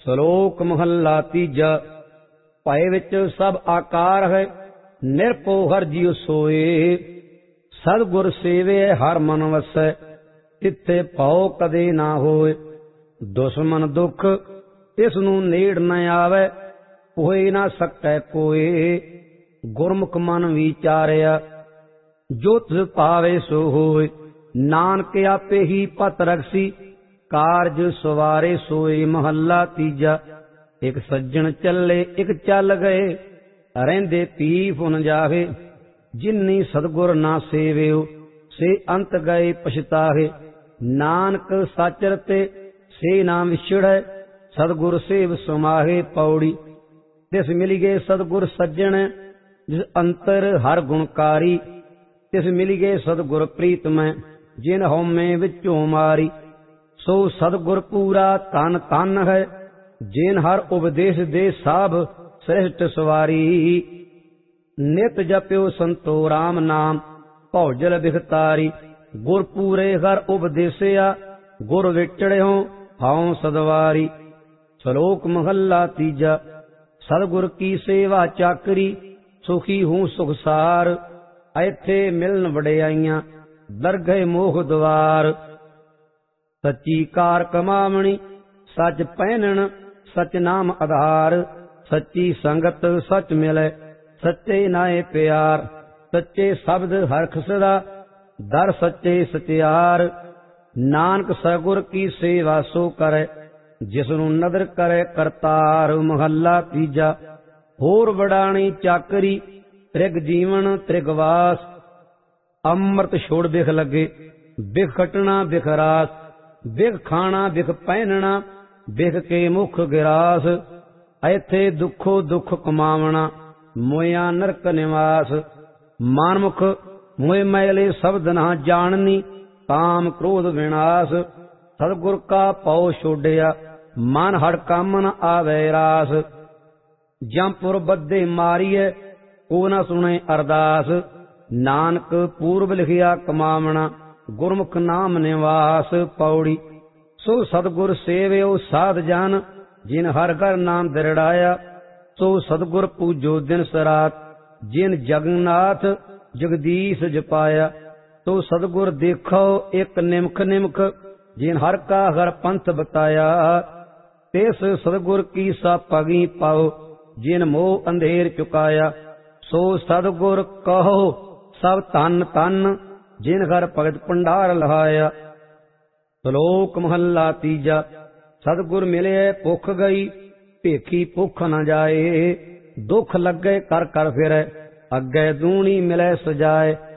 ਸ਼ਲੋਕ ਮਹੱਲਾ ਤੀਜਾ। ਭੈ ਵਿੱਚ ਸਭ ਆਕਾਰ ਹੈ, ਨਿਰਭਉ ਹਰਿ ਜੀਉ ਸੋਏ। ਸਤਿਗੁਰ ਸੇਵਿਐ ਹਰਿ ਮਨ ਵਸੈ, ਤਿੱਥੇ ਭਉ ਕਦੇ ਨਾ ਹੋਏ। ਦੁਸ਼ਮਨ ਦੁਖ ਤਿਸ ਨੂੰ ਨੇੜ ਨ ਆਵੈ, ਹੋਏ ਨਾ ਸਕੈ ਕੋਏ। ਗੁਰਮੁਖ ਮਨ ਵਿਚਾਰਿਆ, ਜੋ ਤਿਸ ਭਾਵੇ ਸੋ ਹੋਏ। ਨਾਨਕ ਆਪੇ ਹੀ ਪਤ ਰਖਸੀ, ਕਾਰਜ ਸਵਾਰੇ ਸੋਏ। ਮਹੱਲਾ ਤੀਜਾ। ਇੱਕ ਸੱਜਣ ਚੱਲੇ ਇੱਕ ਚੱਲ ਗਏ, ਰਹਿੰਦੇ ਪੀ ਫੁਨ ਜਾਵੇ। ਜਿਨੀ ਸਤਿਗੁਰ ਨਾ ਸੇਵਿਓ, ਸੇ ਅੰਤ ਗਏ ਪਛਤਾਹੇ। ਨਾਨਕ ਸੱਚ ਰਤੇ ਸੇ ਨਾ ਵਿਛੜੈ, ਸਤਿਗੁਰ ਸੇਵ ਸਮਾਹੇ। ਪੌੜੀ। ਤਿਸ ਮਿਲ ਗਏ ਸਤਿਗੁਰ ਸੱਜਣ, ਜਿਸ ਅੰਤਰ ਹਰ ਗੁਣਕਾਰੀ। ਤਿਸ ਮਿਲ ਗਏ ਸਤਿਗੁਰ ਪ੍ਰੀਤਮੈ, ਜਿਨ ਹਉਮੈ ਵਿੱਚੋਂ ਮਾਰੀ। ਸੋ ਸਤਿਗੁਰ ਪੂਰਾ ਧਨ ਧਨ ਹੈ, ਜਿਨ ਹਰ ਉਪਦੇਸ਼ ਦੇ ਸਾਭ ਸ੍ਰੇਸ਼ਟ ਸਵਾਰੀ। ਨਿਤ ਜਪਿਓ ਸੰਤੋ ਰਾਮ ਨਾਮ, ਭਉਜਲ ਬਿਖਤਾਰੀ। ਗੁਰ ਪੂਰੇ ਹਰ ਉਪਦੇਸਿਆ, ਗੁਰ ਵਿਚੜਿਓ ਹਉ ਸਦਵਾਰੀ। ਸ਼ਲੋਕ ਮਹੱਲਾ ਤੀਜਾ। ਸਤਿਗੁਰ ਕੀ ਸੇਵਾ ਚਾਕਰੀ, ਸੁਖੀ ਹੂੰ ਸੁਖਸਾਰ। ਇੱਥੇ ਮਿਲਨ ਵਡਿਆਈਆਂ, ਦਰਗਹਿ ਮੋਹ ਦੁਆਰ। ਸੱਚੀ ਕਾਰ ਕਮਾਵਣੀ, ਸੱਚ ਪਹਿਨਣ, ਸਚ ਨਾਮ ਆਧਾਰ। ਸੱਚੀ ਸੰਗਤ ਸਚ ਮਿਲੈ, ਸੱਚੇ ਨਾਏ ਪਿਆਰ। ਸੱਚੇ ਸ਼ਬਦ ਹਰਖ ਸਦਾ, ਦਰ ਸੱਚੇ ਸਚਿਆਰ। ਨਾਨਕ ਸਤਿਗੁਰ ਕੀ ਸੇਵਾ ਸੋ ਕਰੈ, ਜਿਸ ਨੂੰ ਨਦਰ ਕਰੈ ਕਰਤਾਰ। ਮਹੱਲਾ ਤੀਜਾ। ਹੋਰ ਵਡਾਣੀ ਚਾਕਰੀ, ਤ੍ਰਿਗ ਜੀਵਨ ਤ੍ਰਿਗਵਾਸ। ਅੰਮ੍ਰਿਤ ਛੋੜ ਬਿਖ ਲੱਗੇ, ਬਿਖ ਖਟਣਾ ਬਿਖ ਰਾਸ। ਬਿਖ ਖਾਣਾ ਬਿਖ ਪਹਿਨਣਾ, ਬਿਖ ਕੇ ਮੁਖ ਗਿਰਾਸ। ਇੱਥੇ ਦੁੱਖੋ ਦੁੱਖ ਕਮਾਵਣਾ, ਮੋਇਆ ਨਰਕ ਨਿਵਾਸ। ਮਾਨਮੁਖ ਮੋਹ ਮੈਲੇ ਸ਼ਬਦ ਨਾ ਜਾਣਨੀ, ਕਾਮ ਕ੍ਰੋਧ ਵਿਨਾਸ਼। ਸਤਿਗੁਰ ਕਾ ਭਉ ਛੋਡਿਆ, ਮਨ ਹੜ ਕੰਮ ਨ ਆਵੈ ਰਾਸ। ਜੰਪੁਰ ਬੱਧੇ ਮਾਰੀਐ, ਕੋ ਨ ਸੁਣੇ ਅਰਦਾਸ। ਨਾਨਕ ਪੂਰਬ ਲਿਖਿਆ ਕਮਾਵਣਾ, ਗੁਰਮੁਖ ਨਾਮ ਨਿਵਾਸ। ਪੌੜੀ। ਸੋ ਸਤਿਗੁਰ ਸੇਵਿਓ ਸਾਧ ਜਨ, ਜਿਨ ਹਰਿ ਘਰ ਨਾਮ ਦਿਰੜਾਇਆ। ਸੋ ਸਤਿਗੁਰ ਪੂਜੋ ਦਿਨ ਸਰਾਤ, ਜਿਨ ਜਗਨਨਾਥ ਜਗਦੀਸ਼ ਜਪਾਇਆ। ਸੋ ਸਤਿਗੁਰ ਦੇਖੋ ਇੱਕ ਨਿਮਖ ਨਿਮਖ, ਜਿਨ ਹਰਿ ਕਾ ਹਰਿ ਪੰਥ ਬਤਾਇਆ। ਤਿਸ ਸਤਿਗੁਰ ਕੀ ਸਾ ਪਗੀ ਪਾਓ, ਜਿਨ ਮੋਹ ਅੰਧੇਰ ਚੁਕਾਇਆ। ਸੋ ਸਤਿਗੁਰ ਕਹੋ ਸਭ ਧਨ ਧਨ, ਜਿਨ ਹਰਿ ਭਗਤ ਭੰਡਾਰ ਲਹਾਇਆ। ਸ਼ਲੋਕ ਮਹੱਲਾ ਤੀਜਾ। ਸਤਿਗੁਰ ਮਿਲਿਐ ਭੁੱਖ ਗਈ, ਭੇਖੀ ਭੁੱਖ ਨ ਜਾਏ। ਦੁੱਖ ਲੱਗੇ ਕਰ ਕਰ ਫਿਰੈ, ਅੱਗੇ ਦੂਣੀ ਮਿਲੈ ਸਜਾਏ।